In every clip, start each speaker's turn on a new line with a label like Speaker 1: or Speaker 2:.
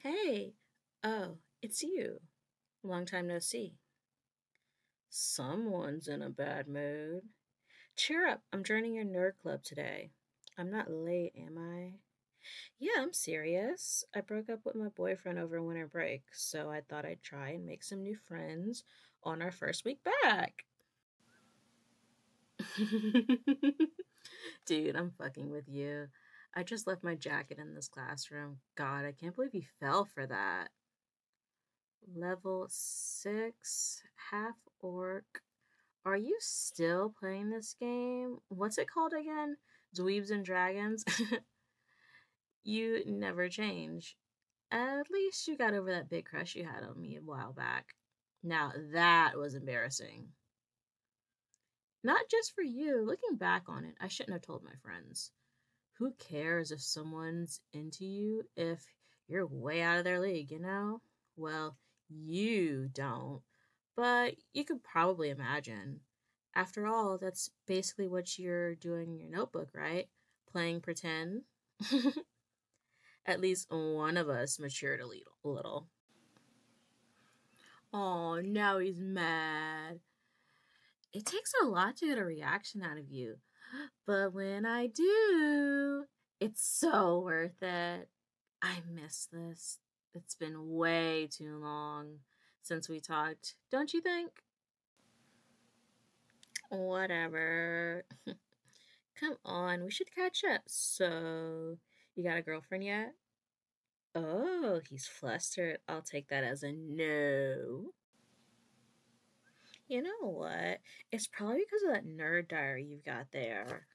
Speaker 1: Hey, oh, it's you. Long time no see. Someone's in a bad mood. Cheer up, I'm joining your nerd club today. I'm not late, am I? Yeah, I'm serious. I broke up with my boyfriend over winter break, so I thought I'd try and make some new friends on our first week back. Dude, I'm fucking with you. I just left my jacket in this classroom. God, I can't believe you fell for that. Level 6, half orc. Are you still playing this game? What's it called again? Dweebs and Dragons? You never change. At least you got over that big crush you had on me a while back. Now that was embarrassing. Not just for you. Looking back on it, I shouldn't have told my friends. Who cares if someone's into you if you're way out of their league, you know? Well, you don't, but you could probably imagine. After all, that's basically what you're doing in your notebook, right? Playing pretend. At least one of us matured a little. Oh, now he's mad. It takes a lot to get a reaction out of you. But when I do, it's so worth it. I miss this. It's been way too long since we talked, don't you think? Whatever. Come on, we should catch up. So, you got a girlfriend yet? Oh, he's flustered. I'll take that as a no. You know what? It's probably because of that nerd diary you've got there.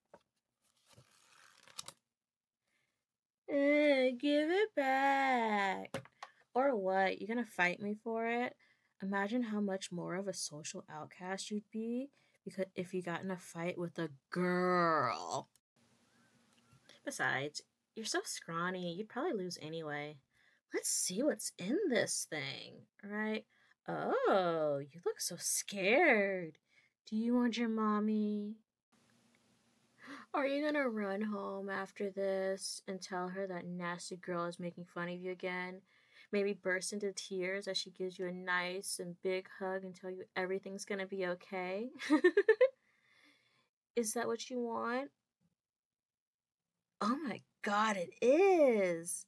Speaker 1: Give it back. Or what? You gonna fight me for it? Imagine how much more of a social outcast you'd be because if you got in a fight with a girl. Besides, you're so scrawny, you'd probably lose anyway. Let's see what's in this thing, right? Oh, you look so scared. Do you want your mommy? Are you gonna run home after this and tell her that nasty girl is making fun of you again? Maybe burst into tears as she gives you a nice and big hug and tell you everything's gonna be okay? Is that what you want? Oh my god, it is!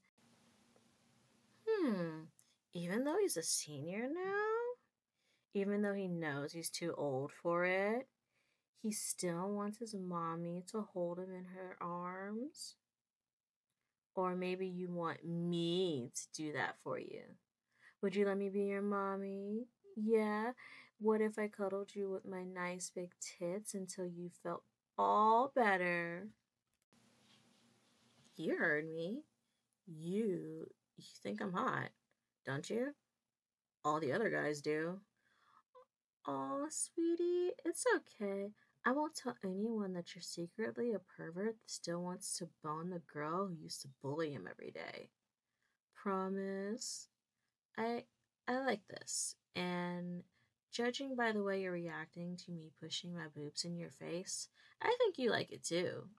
Speaker 1: Hmm. Even though he's a senior now? Even though he knows he's too old for it? He still wants his mommy to hold him in her arms? Or maybe you want me to do that for you. Would you let me be your mommy? Yeah? What if I cuddled you with my nice big tits until you felt all better? You heard me. You think I'm hot, don't you? All the other guys do. Aw, sweetie, it's okay. I won't tell anyone that you're secretly a pervert that still wants to bone the girl who used to bully him every day. Promise? I I like this. And judging by the way you're reacting to me pushing my boobs in your face, I think you like it too.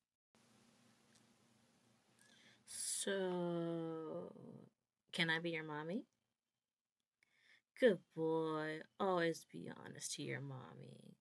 Speaker 1: So, can I be your mommy? Good boy. Always be honest to your mommy.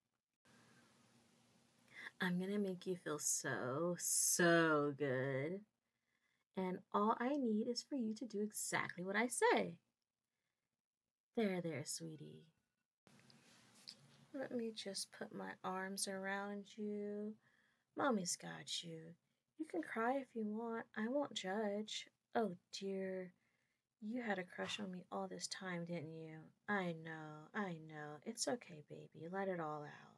Speaker 1: I'm gonna make you feel so, so good. And all I need is for you to do exactly what I say. There, sweetie. Let me just put my arms around you. Mommy's got you. You can cry if you want. I won't judge. Oh dear. You had a crush on me all this time, didn't you? I know. It's okay, baby. Let it all out.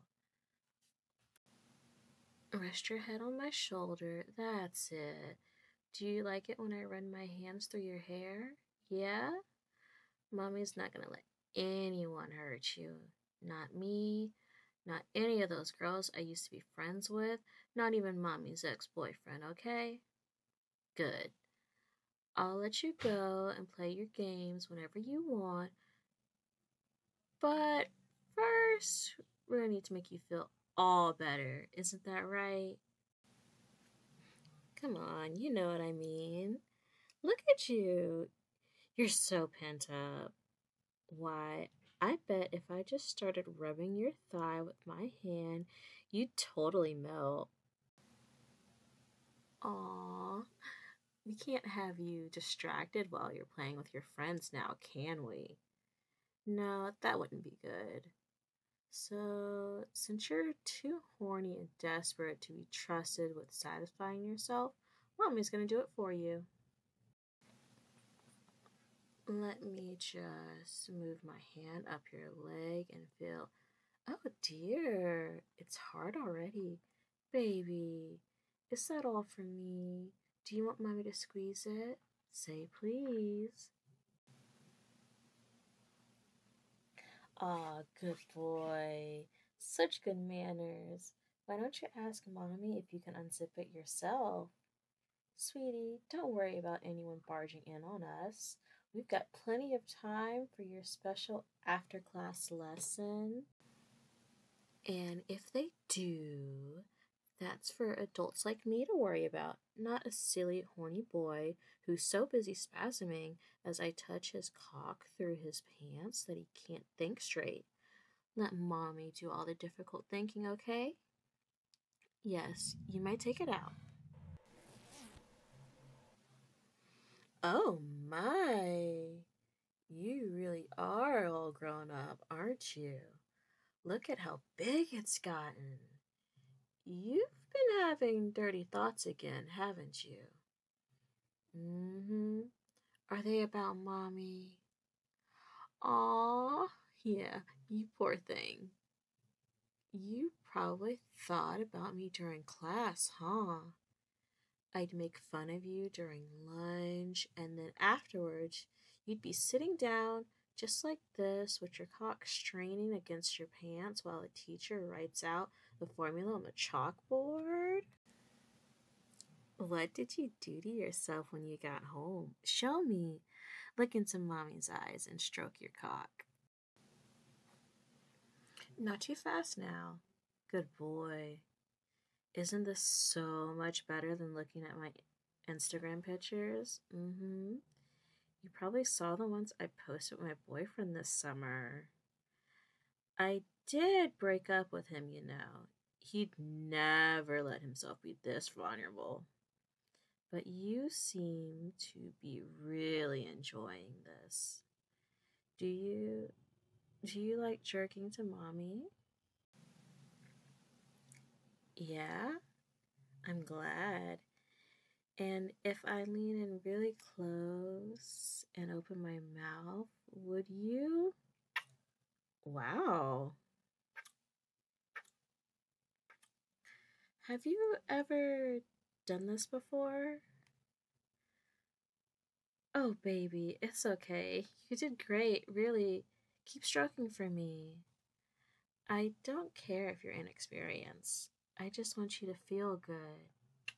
Speaker 1: Rest your head on my shoulder. That's it. Do you like it when I run my hands through your hair? Yeah? Mommy's not gonna let anyone hurt you. Not me, not any of those girls I used to be friends with, not even mommy's ex boyfriend, okay? Good. I'll let you go and play your games whenever you want, but first, we're gonna need to make you feel all better. Isn't that right? Come on, you know what I mean. Look at you. You're so pent up. Why, I bet if I just started rubbing your thigh with my hand, you'd totally melt. Aw, we can't have you distracted while you're playing with your friends now, can we? No, that wouldn't be good. So, since you're too horny and desperate to be trusted with satisfying yourself, Mommy's gonna do it for you. Let me just move my hand up your leg and feel. Oh dear, it's hard already. Baby, is that all for me? Do you want Mommy to squeeze it? Say please. Ah, good boy. Such good manners. Why don't you ask Mommy if you can unzip it yourself? Sweetie, don't worry about anyone barging in on us. We've got plenty of time for your special after class lesson. And if they do, that's for adults like me to worry about, not a silly, horny boy who's so busy spasming as I touch his cock through his pants that he can't think straight. Let Mommy do all the difficult thinking, okay? Yes, you may take it out. Oh my! You really are all grown up, aren't you? Look at how big it's gotten. You've been having dirty thoughts again, haven't you? Mm-hmm. Are they about Mommy? Aw, yeah, you poor thing. You probably thought about me during class, huh? I'd make fun of you during lunch, and then afterwards, you'd be sitting down just like this with your cock straining against your pants while a teacher writes out the formula on the chalkboard. What did you do to yourself when you got home? Show me. Look into Mommy's eyes and stroke your cock. Not too fast now. Good boy. Isn't this so much better than looking at my Instagram pictures? Mm-hmm. You probably saw the ones I posted with my boyfriend this summer. I did break up with him, you know. He'd never let himself be this vulnerable. But you seem to be really enjoying this. Do you do you like jerking to Mommy? Yeah, I'm glad. And if I lean in really close and open my mouth, would you? Wow. Have you ever done this before? Oh, baby, it's okay. You did great, really. Keep stroking for me. I don't care if you're inexperienced. I just want you to feel good.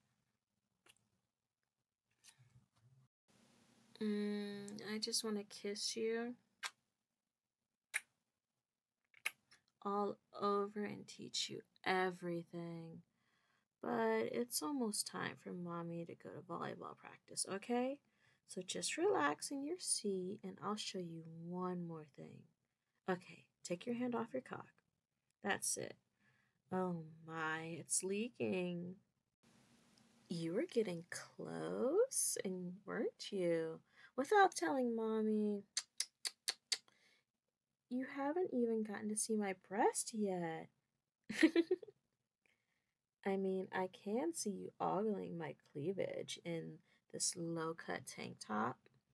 Speaker 1: I just want to kiss you all over and teach you everything. But it's almost time for Mommy to go to volleyball practice, okay? So just relax in your seat and I'll show you one more thing. Okay, take your hand off your cock. That's it. Oh my, it's leaking. You were getting close, and weren't you? Without telling Mommy, you haven't even gotten to see my breast yet. I mean, I can see you ogling my cleavage in this low cut tank top.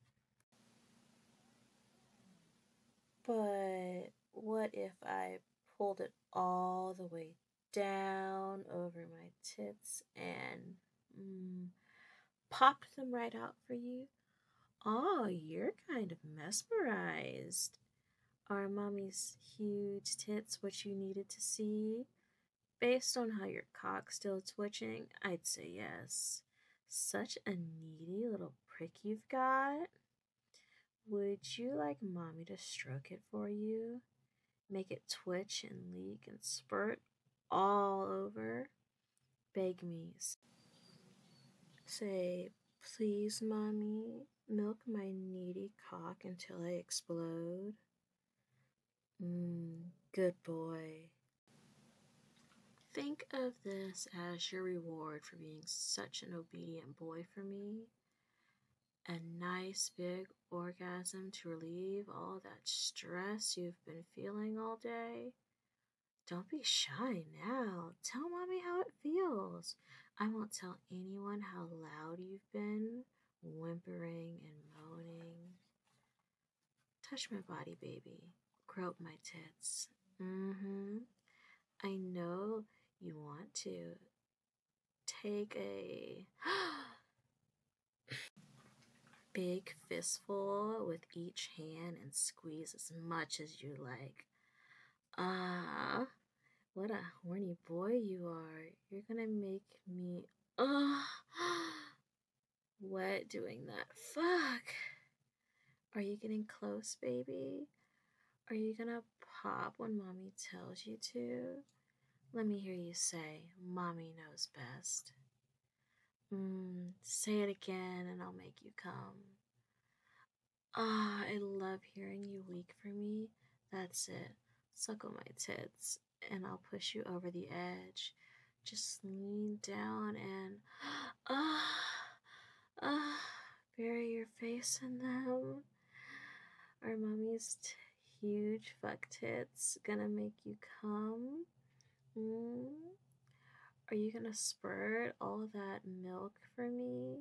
Speaker 1: But what if I pulled it all the way down over my tits and popped them right out for you? Oh, you're kind of mesmerized. Are Mommy's huge tits what you needed to see? Based on how your cock's still twitching, I'd say yes. Such a needy little prick you've got. Would you like Mommy to stroke it for you? Make it twitch and leak and spurt all over? Beg me. Say, Please, mommy, milk my needy cock until I explode. Good boy. Think of this as your reward for being such an obedient boy for me. A nice big orgasm to relieve all that stress you've been feeling all day. Don't be shy now. Tell mommy how it feels. I won't tell anyone how loud you've been, whimpering and moaning. Touch my body, baby. Grope my tits. I know you want to. Take a big fistful with each hand and squeeze as much as you like. Ah, what a horny boy you are. You're gonna make me wet doing that. Fuck. Are you getting close, baby? Are you gonna pop when mommy tells you to? Let me hear you say, mommy knows best. Say it again and I'll make you come. I love hearing you weak for me. That's it. Suckle my tits and I'll push you over the edge. Just lean down and bury your face in them. Are mommy's huge fuck tits gonna make you come? Are you gonna spurt all that milk for me?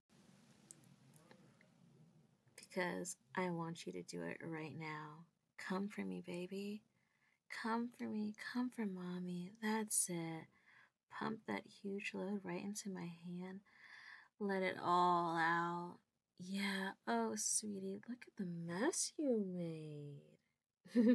Speaker 1: Because I want you to do it right now. Come for me, baby. Come for me. Come for mommy. That's it. Pump that huge load right into my hand. Let it all out. Yeah. Oh, sweetie, look at the mess you made.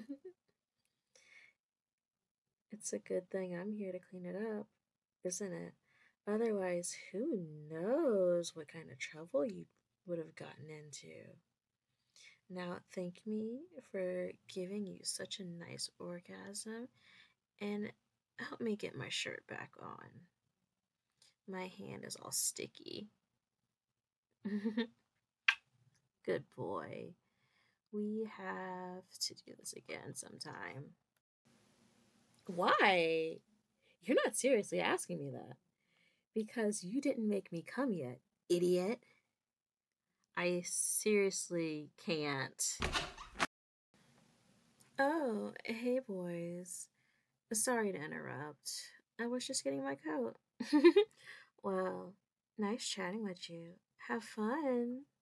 Speaker 1: It's a good thing I'm here to clean it up, isn't it? Otherwise, who knows what kind of trouble you would have gotten into. Now, thank me for giving you such a nice orgasm and help me get my shirt back on. My hand is all sticky. Good boy. We have to do this again sometime. Why? You're not seriously asking me that. Because you didn't make me come yet, idiot. I seriously can't. Oh, hey boys. Sorry to interrupt. I was just getting my coat. Well, nice chatting with you. Have fun.